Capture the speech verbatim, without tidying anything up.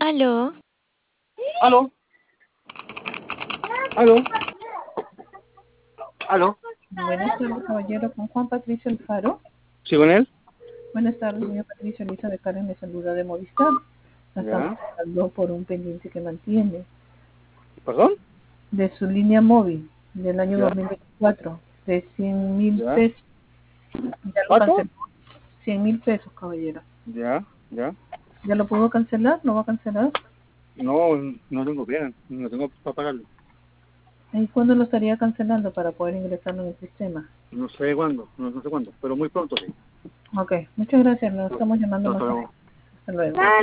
Aló. ¿Aló? ¿Aló? ¿Aló? Buenas tardes, caballero, con Juan Patricio Alfaro. ¿Sí con él? Buenas tardes, señor Patricio. Elisa de Karen de Saluda de Movistar. La estamos ¿Ya? hablando por un pendiente que mantiene ¿Perdón? de su línea móvil del año ¿Ya? dos mil veinticuatro de cien mil ¿Ya? pesos. Ya lo ¿Cuánto? canceló. cien mil pesos, caballero. ¿Ya? ¿Ya? ¿Ya lo puedo cancelar? ¿Lo va a cancelar? No, no tengo bien, no tengo para pagarlo. ¿Y cuándo lo estaría cancelando para poder ingresarlo en el sistema? No sé cuándo, no, no sé cuándo, pero muy pronto sí. Ok, muchas gracias. Lo estamos llamando Hasta más tarde. luego. Hasta luego.